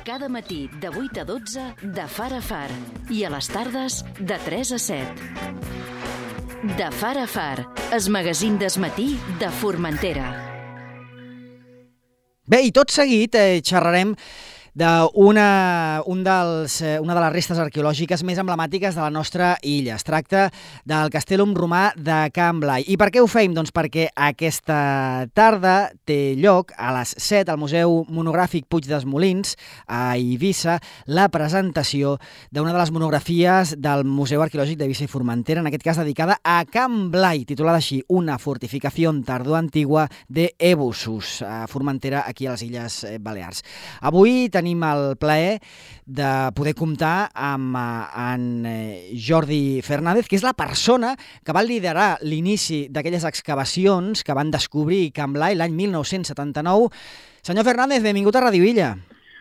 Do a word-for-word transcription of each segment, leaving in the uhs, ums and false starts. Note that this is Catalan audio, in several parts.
Cada matí de vuit a dotze de Far a Far i a les tardes de tres a set. De Far a Far, el magazín del matí de Formentera. Bé, i tot seguit eh, xerrarem d'una un dels, eh, una de les restes arqueològiques més emblemàtiques de la nostra illa. Es tracta del Castellum romà de Can Blai. I per què ho feim? Doncs perquè aquesta tarda té lloc a les set al Museu Monogràfic Puig dels Molins, a Eivissa, la presentació d'una de les monografies del Museu Arqueològic d'Eivissa i Formentera, en aquest cas dedicada a Can Blai, titulada així, Una fortificació tardoantigua de Ebusus, a Formentera, aquí a les Illes Balears. Avui tenim tenim el plaer de poder comptar amb en Jordi Fernández, que és la persona que va liderar l'inici d'aquelles excavacions que van descobrir Can Blai l'any mil nou-cents setanta-nou. Senyor Fernández, benvingut a Ràdio Illa.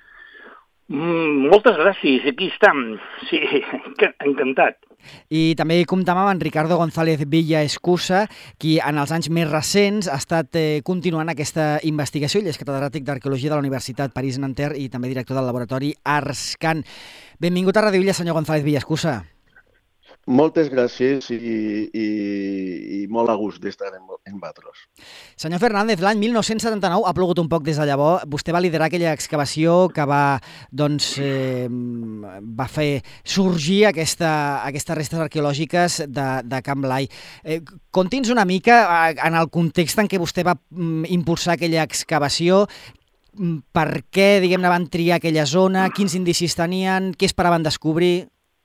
Mm, moltes gràcies, aquí estem. Sí, encantat. I també comptam amb en Ricardo González Villa Escusa, qui en els anys més recents ha estat eh, continuant aquesta investigació. Ell és catedràtic d'Arqueologia de la Universitat París-Nanterre i també director del laboratori Arscan. Benvingut a Ràdio Illa, senyor González Villa Escusa. Moltes gràcies i, i, i molt a gust d'estar en, en vosaltres. Senyor Fernández, l'any mil nou-cents setanta-nou, ha plogut un poc des de llavors, vostè va liderar aquella excavació que va, doncs, eh, va fer sorgir aquesta, aquestes restes arqueològiques de, de Can Blai. Eh, Conti'ns una mica en el context en què vostè va impulsar aquella excavació, per què, diguem-ne, van triar aquella zona, quins indicis tenien, què esperaven descobrir...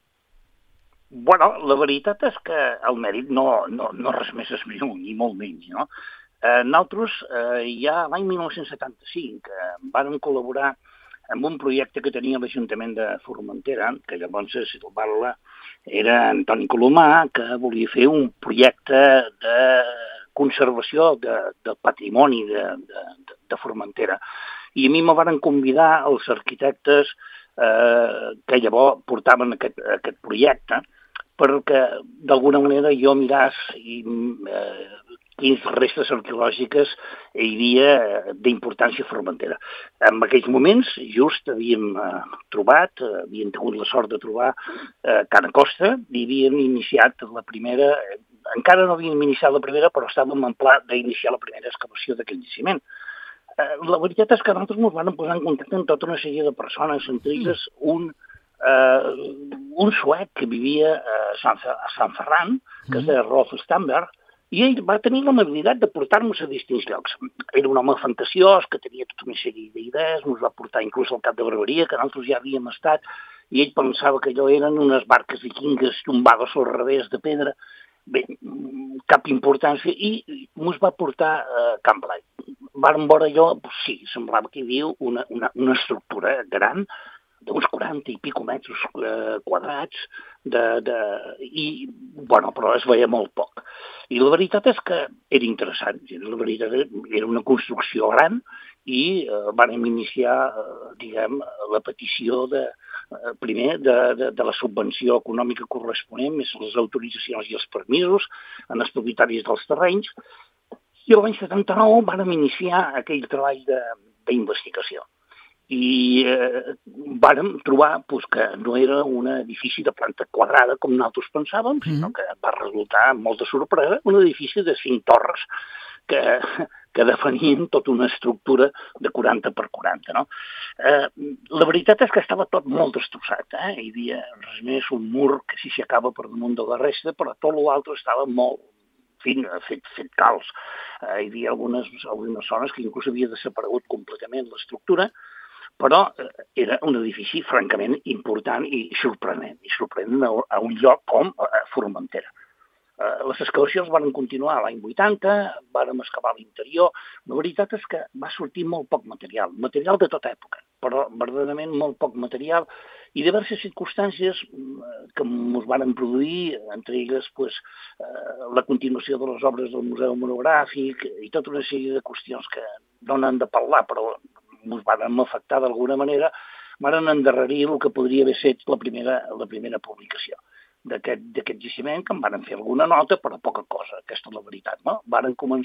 Bueno, la veritat és que el mèrit no, no, no res més és meu, ni molt menys, no? Eh, nosaltres, eh, ja l'any mil nou-cents setanta-cinc, eh, vàrem col·laborar amb un projecte que tenia l'Ajuntament de Formentera, que llavors, si te'l parla, era Antoni Colomà, que volia fer un projecte de conservació de, de patrimoni de, de, de Formentera. I a mi me varen convidar els arquitectes eh, que llavors portaven aquest, aquest projecte, perquè d'alguna manera jo miràs i, eh, quins restes arqueològiques hi havia d'importància a Formentera. En aquells moments just havíem eh, trobat, eh, havíem tingut la sort de trobar eh, Cana Costa i havíem iniciat la primera, eh, encara no havíem iniciat la primera, però estàvem en pla d'iniciar la primera excavació d'aquell jaciment. Eh, la veritat és que nosaltres ens vam posar en contacte amb tota una sèrie de persones, entre elles un Uh, un suec que vivia a Sant, a Sant Ferran, que es deia Rolf Stamberg, i ell va tenir l'amabilitat de portar-nos a distints llocs. Era un home fantasiós, que tenia tota una sèrie d'idees, ens va portar inclús al Cap de Barberia, que nosaltres ja havíem estat, i ell pensava que allò eren unes barques vikingues tombades al revés de pedra. Bé, cap importància, i ens va portar a Can Blai. Vàrem veure allò, sí, semblava que hi havia una, una, una estructura gran, d'uns quaranta i pico metres eh, quadrats, de, de, i, bueno, però es veia molt poc. I la veritat és que era interessant, la veritat era una construcció gran, i eh, vam iniciar, eh, diguem, la petició de, eh, primer de, de, de la subvenció econòmica corresponent, més les autoritzacions i els permisos en els propietaris dels terrenys, i l'any setanta-nou vam iniciar aquell treball d'investigació. I eh, vàrem trobar pues, que no era un edifici de planta quadrada com nosaltres pensàvem, sinó que va resultar amb molta sorpresa un edifici de cinc torres que, que definien tota una estructura de quaranta per quaranta. No? Eh, la veritat és que estava tot molt destrossat. Eh? Hi havia res més un mur que s'hi acaba per damunt de la resta, però tot l'altre estava molt fet, fet calç. Eh, hi havia algunes, algunes zones que inclús havia desaparegut completament l'estructura, però era un edifici francament important i sorprenent, i sorprenent a un lloc com Formentera. Les excavacions van continuar l'any vuitanta, vàrem excavar l'interior. La veritat és que va sortir molt poc material, material de tota època, però verdaderament molt poc material, i diverses circumstàncies que ens van produir, entre elles pues, la continuació de les obres del Museu Monogràfic i tota una sèrie de qüestions que no n'han de parlar, però ens van afectar d'alguna manera, van endarrerir el que podria haver estat la primera, la primera publicació d'aquest jaciment, que en van fer alguna nota, però poca cosa, aquesta és la veritat. No? Varen començar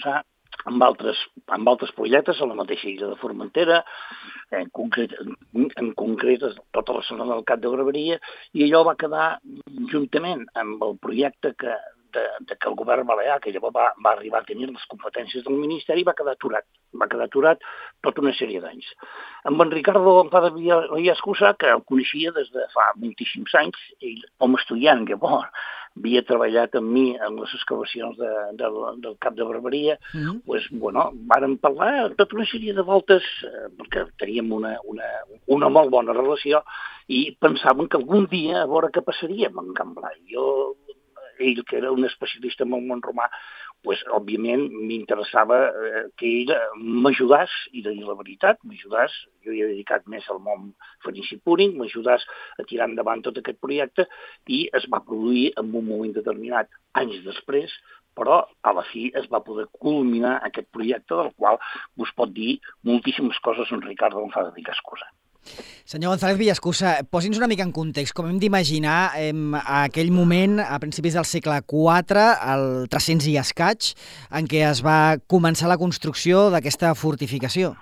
amb altres, amb altres projectes a la mateixa illa de Formentera, en concret, en concret tota la zona del Cap de Barberia, i allò va quedar juntament amb el projecte que, de, de que el govern balear, que llavors va, va arribar a tenir les competències del Ministeri, va quedar aturat. Va quedar aturat tota una sèrie d'anys. Amb en Ricardo Amparo Villaescusa, que el coneixia des de fa moltíssims anys, ell, com a estudiant, llavors, havia treballat amb mi en les excavacions de, de, del Cap de Barberia, mm-hmm. pues, bueno, vàrem parlar tota una sèrie de voltes, eh, perquè teníem una, una, una molt bona relació, i pensàvem que algun dia a veure què passaria amb en Can Blai. Jo, ell, que era un especialista en el món romà, pues, òbviament m'interessava eh, que ell m'ajudàs, i de dir la veritat, m'ajudàs, jo hi he dedicat més al món fenici púnic, m'ajudàs a tirar endavant tot aquest projecte, i es va produir en un moment determinat, anys després, però a la fi es va poder culminar aquest projecte, del qual us pot dir moltíssimes coses en Ricardo González Villaescusa. Senyor González Villaescusa, posi'ns una mica en context. Com hem d'imaginar, eh, a aquell moment, a principis del segle quatre, el tres-cents i escaig, en què es va començar la construcció d'aquesta fortificació?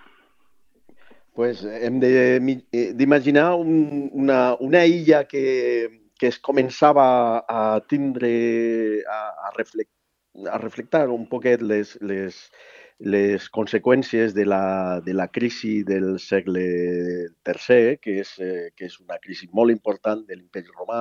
Pues hem d'imaginar un, una, una illa que, que es començava a tindre, a, a, reflect, a reflectar un poquet les, les, les conseqüències de la, de la crisi del segle tercer, que és, eh, que és una crisi molt important de l'imperi romà.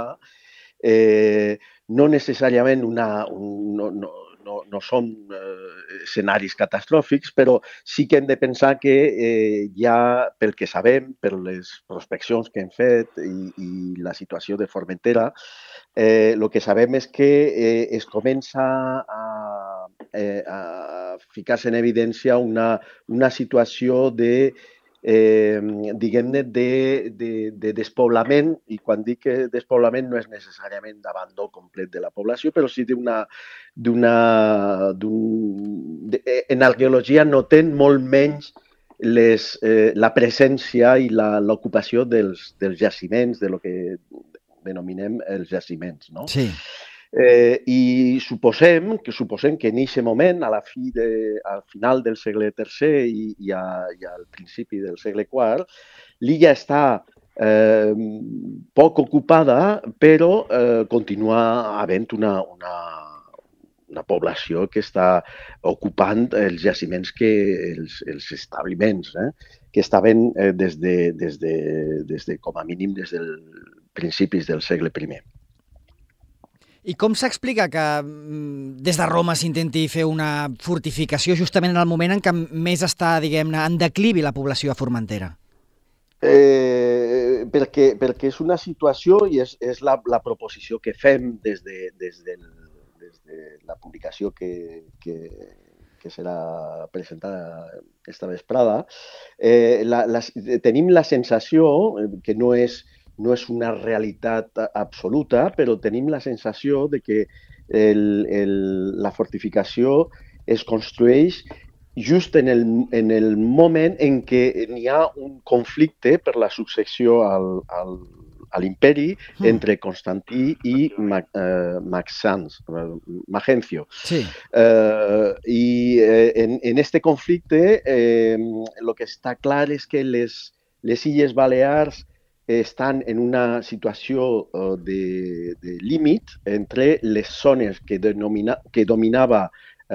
Eh, no necessàriament una, un, no, no, no, no són eh, escenaris catastròfics, però sí que hem de pensar que eh, ja, pel que sabem, per les prospeccions que hem fet i, i la situació de Formentera, eh, el que sabem és que eh, es comença a, eh, a ficar-se en evidència una, una situació de Eh, diguem-ne, de, de, de despoblament, i quan dic que despoblament no és necessàriament d'abandó complet de la població, però sí d'una... d'una de, en arqueologia noten molt menys les, eh, la presència i l'ocupació dels, dels jaciments, de lo que denominem els jaciments, no? Sí. Eh, I suposem que suposem que en aquest moment, a la fi de, al final del segle tercer i, i, a, i al principi del segle quart, l'illa està eh, poc ocupada, però eh, continua havent una, una, una població que està ocupant els jaciments, que, els, els establiments, eh, que estaven eh, des, de, des, de, des de, com a mínim, des dels principis del segle primer. I com s'explica que des de Roma s'intenti fer una fortificació justament en el moment en què més està, diguem-ne, en declivi la població a Formentera? Eh, perquè, perquè és una situació i és, és la, la proposició que fem des de, des de, des de la publicació que, que, que serà presentada esta vesprada. Eh, la, la, tenim la sensació que no és no és una realitat absoluta, però tenim la sensació de que el, el, la fortificació es construeix just en el, en el moment en què n'hi ha un conflicte per la successió al, al, a l'imperi mm. entre Constantí i eh, Maxens, Magencio. Sí. Eh, I eh, en, en este conflicte eh, lo que està clar és que les, les Illes Balears estan en una situació uh, de, de límit entre les zones que, denomina, que dominava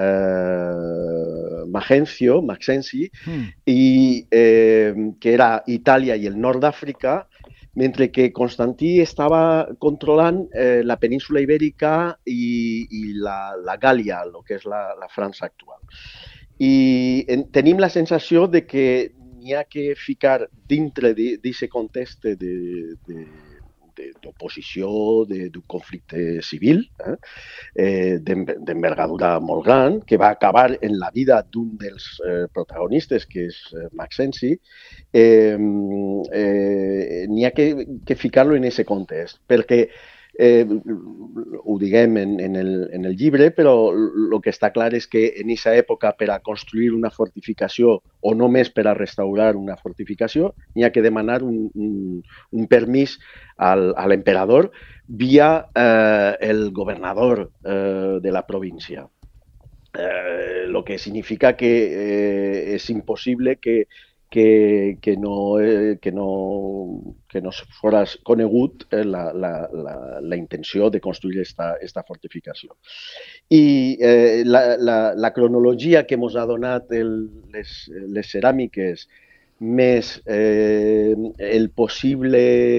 eh, Magencio, Maxenci, mm. i eh, que era Itàlia i el nord d'Àfrica, mentre que Constantí estava controlant eh, la península Ibèrica i, i la, la Gàlia, el que és la, la França actual. I en, tenim la sensació de que n'hi ha que ficar dintre d'aquest context d'oposició, d'un conflicte civil, eh, eh, d'envergadura molt gran, que va acabar en la vida d'un dels eh, protagonistes, que és eh, Maxenci. Eh, eh, n'hi ha que, que ficar-lo en aquest context, perquè Eh, ho diguem en, en, el, en el llibre, però el que està clar és que en aquesta època, per a construir una fortificació o només per a restaurar una fortificació, n'hi ha que demanar un, un, un permís al, a l'emperador via eh, el governador eh, de la província. eh, lo que significa que eh, és impossible que que, que, no, eh, que, no, que no fos conegut eh, la, la, la, la intenció de construir esta, esta fortificació. I eh, la, la, la cronologia que ens ha donat el, les, les ceràmiques més eh, el possible,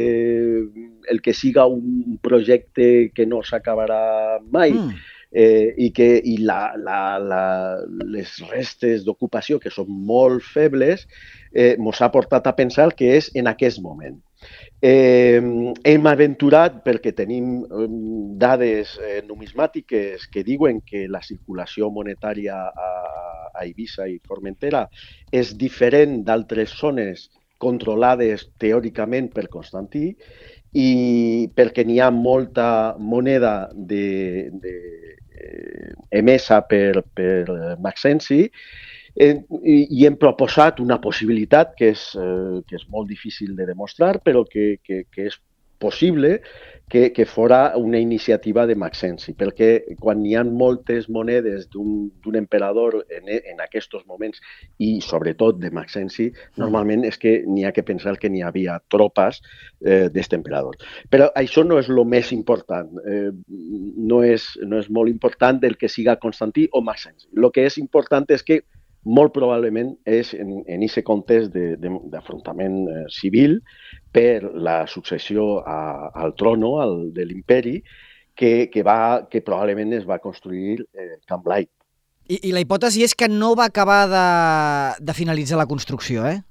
el que siga un projecte que no s'acabarà mai, mm. eh, i que i la, la, la, les restes d'ocupació, que són molt febles, eh, ens ha portat a pensar que és en aquest moment. Eh, hem aventurat, perquè tenim eh, dades eh, numismàtiques que diuen que la circulació monetària a, a Eivissa i Formentera és diferent d'altres zones controlades teòricament per Constantí i perquè n'hi ha molta moneda de, de, eh, emesa per, per Maxenci. Eh, i, i hem proposat una possibilitat que és, eh, que és molt difícil de demostrar, però que, que, que és possible que, que fora una iniciativa de Maxenci, perquè quan hi ha moltes monedes d'un emperador en, en aquests moments, i sobretot de Maxenci, normalment és que n'hi ha que pensar que n'hi havia tropes eh, d'aquest emperador. Però això no és el més important, eh, no, és, no és molt important el que siga Constantí o Maxenci. El que és important és que molt probablement és en aquest context d'afrontament eh, civil per la successió a, al trono al, de l'imperi que, que, va, que probablement es va construir eh, Can Blai. I, I la hipòtesi és que no va acabar de, de finalitzar la construcció, eh?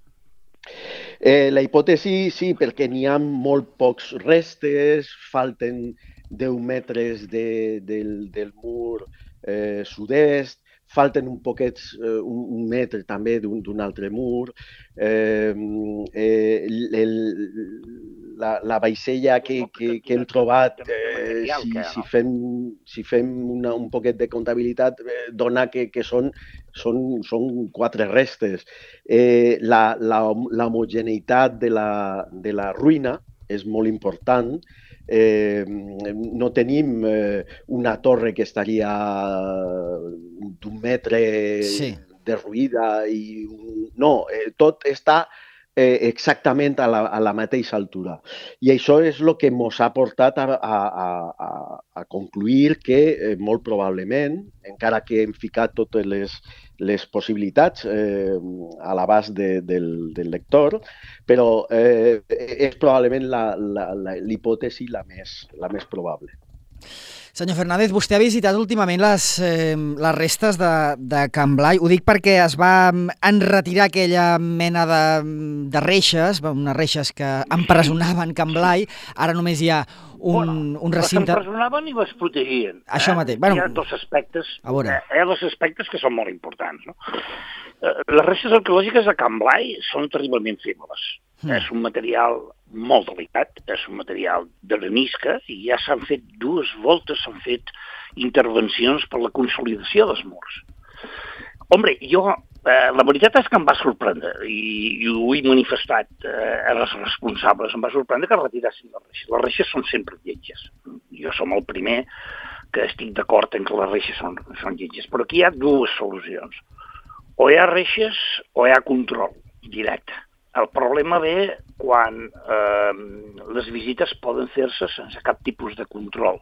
Eh, la hipòtesi sí, perquè n'hi ha molt pocs restes, falten deu metres de, del, del mur eh, sud-est, falten un poquet, eh, un, un metre també d'un altre mur. Eh, eh, el, la, la vaixella que, que, que hem trobat, eh, si, si fem, si fem una, un poquet de comptabilitat, eh, dona que, que són, són, són quatre restes. Eh, la, la, la homogeneïtat de la, de la ruïna és molt important. Eh, no tenim eh, una torre que estaria d'un metre sí. derruïda i un... no, eh, tot està eh, exactament a la, a la mateixa altura. I això és el que ens ha portat a, a, a, a concluir que eh, molt probablement, encara que hem ficat totes les, les possibilitats eh, a l'abast de, del, del lector, però eh, és probablement l'hipòtesi la, la, la, més, la més probable. Senyor Fernández, vostè ha visitat últimament les, eh, les restes de, de Can Blai. Ho dic perquè es va enretirar aquella mena de, de reixes, unes reixes que empresonaven Can Blai. Ara només hi ha un, bueno, un recinte... Les empresonaven i les protegien. Això eh? mateix. Bueno, hi ha dos aspectes, a veure. Eh, hi ha dos aspectes que són molt importants. No? Eh, les restes arqueològiques de Can Blai són terriblement febles. Mm. És un material molt delicat, és un material d'arenisca i ja s'han fet dues voltes, s'han fet intervencions per la consolidació dels murs. Hombre, jo, eh, la veritat és que em va sorprendre i, i ho he manifestat eh, a les responsables, em va sorprendre que retirassin les reixes. Les reixes són sempre lletges. Jo som el primer que estic d'acord en que les reixes són, són lletges, però aquí hi ha dues solucions. O hi ha reixes o hi ha control directe. El problema ve quan eh, les visites poden fer-se sense cap tipus de control.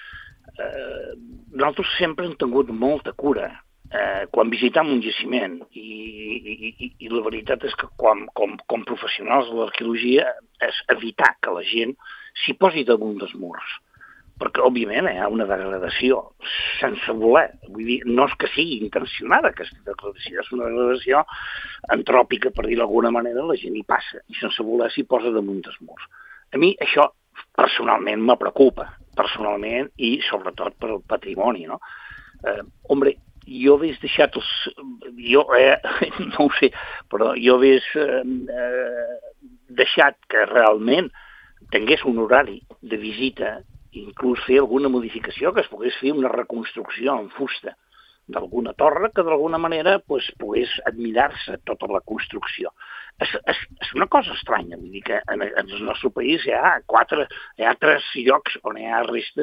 Eh, nosaltres sempre hem tingut molta cura eh, quan visitam un jaciment i, i, i, i la veritat és que com, com, com professionals de l'arqueologia és evitar que la gent s'hi posi damunt dels murs. Perquè, òbviament, hi ha una degradació sense voler. Vull dir, no és que sigui intencionada aquesta degradació, és una degradació antròpica, per dir d'alguna manera, la gent hi passa i sense voler s'hi posa damunt dels murs. A mi això personalment me preocupa, personalment i sobretot per el patrimoni, no? Eh, hombre, jo hagués deixat els... Jo, eh, no ho sé, però jo hagués eh, deixat que realment tingués un horari de visita, inclús fer alguna modificació, que es pogués fer una reconstrucció en fusta d'alguna torre que d'alguna manera pues, pogués admirar-se tota la construcció. És, és, és una cosa estranya, vull dir que en, en el nostre país hi ha, quatre, hi ha tres llocs on hi ha restes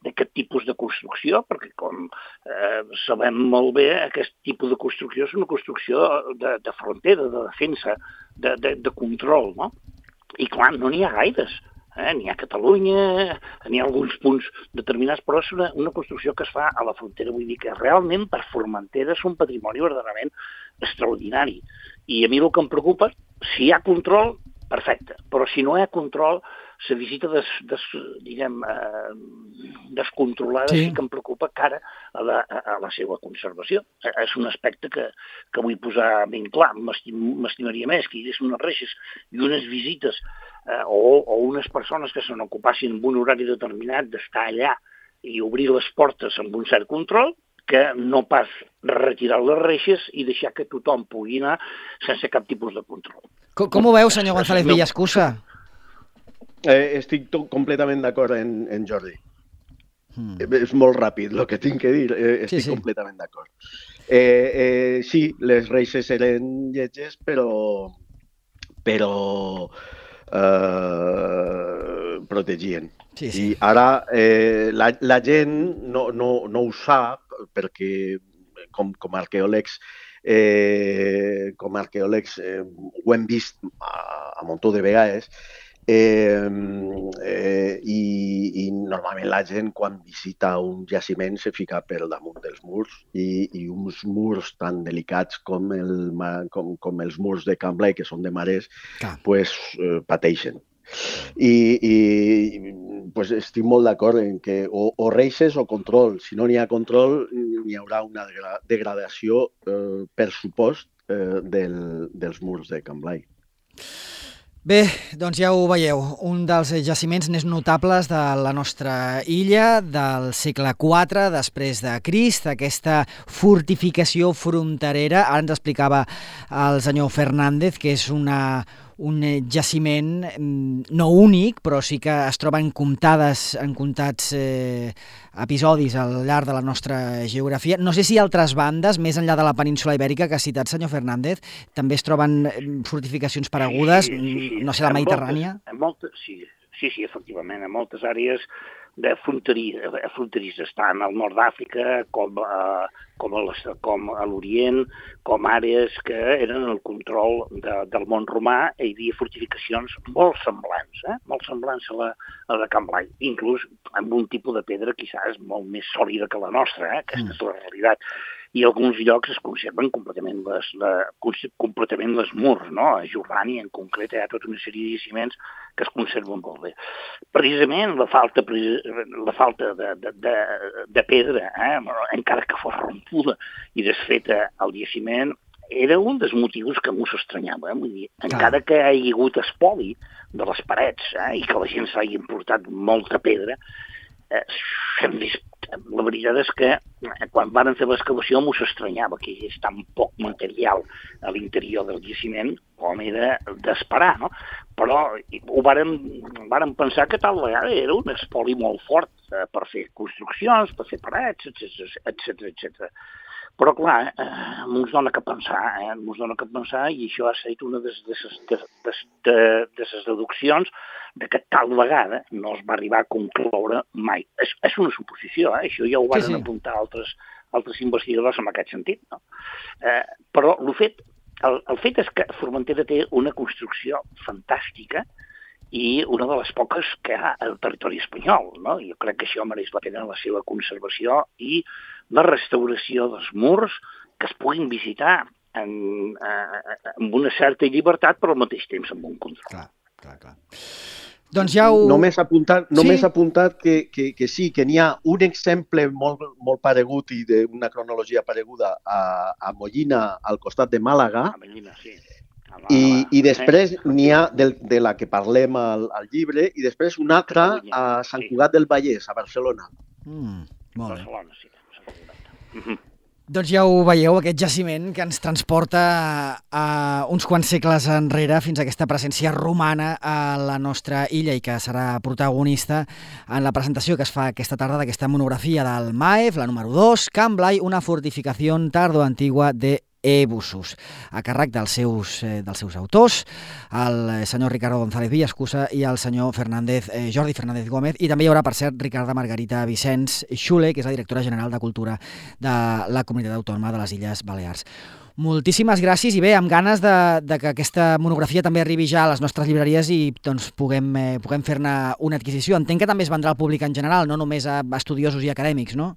d'aquest tipus de construcció, perquè com eh, sabem molt bé, aquest tipus de construcció és una construcció de, de frontera, de defensa, de, de, de control, no? I clar, no n'hi ha gaires. Eh? N'hi ha a Catalunya, n'hi ha alguns punts determinats, però és una, una construcció que es fa a la frontera. Vull dir que realment per Formentera és un patrimoni verdaderament extraordinari. I a mi el que em preocupa, si hi ha control, perfecte, però si no hi ha control, la visita des, des, diguem, eh, descontrolada sí. sí que em preocupa cara a la, a la seva conservació. És un aspecte que, que vull posar ben clar. M'estimaria més que hi hagués unes reixes i unes visites eh, o, o unes persones que se n'ocupassin en un horari determinat d'estar allà i obrir les portes amb un cert control, que no pas retirar les reixes i deixar que tothom pugui anar sense cap tipus de control. Com, com ho veu, senyor González Villascusa? Eh, estic tot completament d'acord en, en Jordi. Hmm. Eh, és molt ràpid el que tinc que dir. Eh, estic sí, sí. completament d'acord. Eh, eh, sí, les reixes eren lletges, però, però eh, protegien. Sí, sí. I ara eh, la, la gent no, no, no ho sap perquè com, com a arqueòlegs eh, com a arqueòlegs eh, ho hem vist a, a muntó de vegades. Eh, eh, i, i normalment la gent quan visita un jaciment se fica per damunt dels murs i, i uns murs tan delicats com, el, com, com els murs de Can Blai, que són de marès, pues, eh, pateixen. I, i pues, estic molt d'acord en que o, o reixes o control. Si no n'hi ha control, n'hi haurà una degradació, eh, per supost, eh, del, dels murs de Can Blai. Bé, doncs ja ho veieu, un dels jaciments més notables de la nostra illa del segle quatre després de Crist, aquesta fortificació fronterera. Ara ens explicava el senyor Fernández que és una, un jaciment no únic, però sí que es troba en comptades, en comptats eh, episodis al llarg de la nostra geografia. No sé si altres bandes, més enllà de la península ibèrica que ha citat senyor Fernández, també es troben fortificacions paregudes, sí, sí, sí. No sé, la Mediterrània? En moltes, sí, sí, sí, efectivament, en moltes àrees de fronterisses, tant al nord d'Àfrica com a, com a, com a l'Orient, com àrees que eren el control de, del món romà, hi havia fortificacions molt semblants, eh? molt semblants a la, a la Can Blai, inclús amb un tipus de pedra quizás molt més sòlida que la nostra, eh? Aquesta mm. és la realitat. I a alguns llocs es conserven completament les, la, completament les murs, no? A Jordània, en concret, hi ha tota una sèrie de jaciments que es conserven molt bé. Precisament la falta, la falta de, de, de, de pedra, eh? encara que fos rompuda i desfeta al jaciment, era un dels motius que m'ho s'estranyava. Eh? Vull dir, encara que hi hagi hagut espoli de les parets eh? i que la gent s'hagi importat molta pedra, eh, hem vist. La veritat és que quan van fer l'excavació m'ho s'estranyava que hi hagués tan poc material a l'interior del jaciment com era d'esperar, no? Però ho vàrem, vàrem pensar que tal vegada era un espoli molt fort eh, per fer construccions, per fer parets, etcètera, etcètera. Però, clar, eh, ens dona que pensar, eh? ens dona que pensar i això ha estat una de les deduccions de que tal vegada no es va arribar a concloure mai. És, és una suposició, eh? Això ja ho van sí, sí. apuntar altres, altres investigadors en aquest sentit. No? Eh, però el fet, el, el fet és que Formentera té una construcció fantàstica i una de les poques que hi ha al territori espanyol. No? Jo crec que això mereix la pena la seva conservació i la restauració dels murs que es puguin visitar en, eh, amb una certa llibertat però al mateix temps amb un control. Clar, clar, clar. Doncs ja ho... Només apuntat, només sí? apuntat que, que, que sí, que n'hi ha un exemple molt, molt paregut i d'una cronologia pareguda a, a Mollina, al costat de Màlaga. A Mollina, sí. I, i després n'hi ha de, de la que parlem al, al llibre i després una altra a Sant Cugat del Vallès, a Barcelona. Mm, molt bé. Barcelona, sí. Doncs ja ho veieu, aquest jaciment que ens transporta a uns quants segles enrere fins a aquesta presència romana a la nostra illa i que serà protagonista en la presentació que es fa aquesta tarda d'aquesta monografia del M A E F, la número dos, Can Blai, una fortificació tardo-antigua de ebussos, a càrrec dels seus, eh, dels seus autors, el senyor Ricardo González Villaescusa i el senyor Fernández, eh, Jordi Fernández Gómez, i també hi haurà, per cert, Ricarda Margarita Vicenç Xule, que és la directora general de Cultura de la Comunitat Autònoma de les Illes Balears. Moltíssimes gràcies i bé, amb ganes de, de que aquesta monografia també arribi ja a les nostres llibreries i doncs, puguem, eh, puguem fer-ne una adquisició. Entenc que també es vendrà al públic en general, no només a estudiosos i acadèmics, no?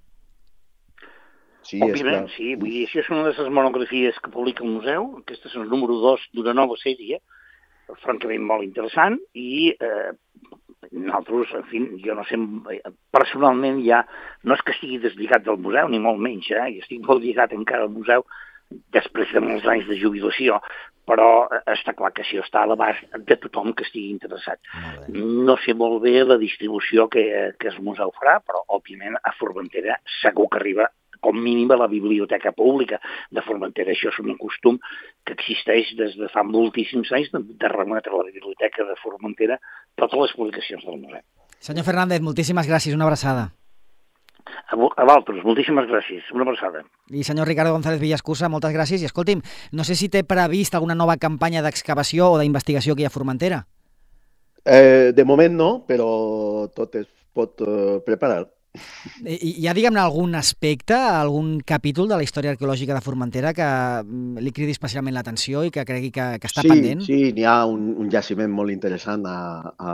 Sí, òbviament, sí. Vull dir, això és una de les monografies que publica el museu. Aquesta és el número dos d'una nova sèrie, francament molt interessant, i eh, nosaltres, en fi, jo no sé, personalment ja no és que estigui deslligat del museu, ni molt menys, eh? I estic molt lligat encara al museu després de molts anys de jubilació, però està clar que això està a l'abast de tothom que estigui interessat. No sé molt bé la distribució que, que el museu farà, però, òbviament, a Formentera segur que arriba com mínim a la biblioteca pública de Formentera. Això és un costum que existeix des de fa moltíssims anys de, de remetre a la biblioteca de Formentera totes les publicacions del museu. Senyor Fernández, moltíssimes gràcies, una abraçada. A, a vosaltres, moltíssimes gràcies, una abraçada. I senyor Ricardo González Villaescusa, moltes gràcies. I escolti'm, no sé si té previst alguna nova campanya d'excavació o d'investigació aquí a Formentera. Eh, de moment no, però tot es pot uh, preparar. I, hi ha, diguem-ne, algun aspecte, algun capítol de la història arqueològica de Formentera que li cridi especialment l'atenció i que cregui que, que està sí, pendent? Sí, n'hi ha un, un jaciment molt interessant a, a,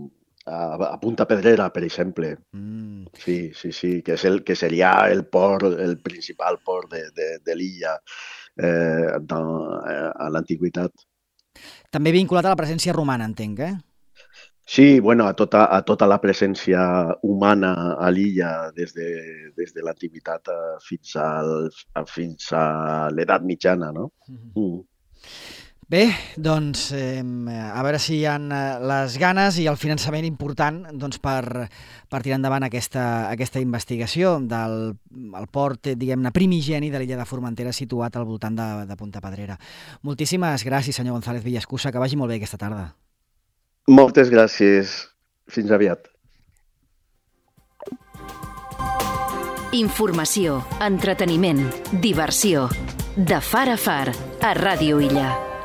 a Punta Pedrera, per exemple. Mm. Sí, sí, sí, que, és el, que seria el port, el principal port de, de, de l'illa eh, de, a l'antiguitat. També vinculat a la presència romana, entenc, eh? Sí, bueno, a tota, a tota la presència humana a l'illa des de, des de l'antiguitat fins, al, fins a l'edat mitjana, no? Mm-hmm. Mm. Bé, doncs eh, a veure si hi ha les ganes i el finançament important doncs, per, per tirar endavant aquesta, aquesta investigació del el port, diguem-ne, primigeni de l'illa de Formentera situat al voltant de, de Punta Pedrera. Moltíssimes gràcies, senyor González Villaescusa, que vagi molt bé aquesta tarda. Moltes gràcies. Fins aviat. Informació, entreteniment, diversió. De far a far, a Ràdio Illa.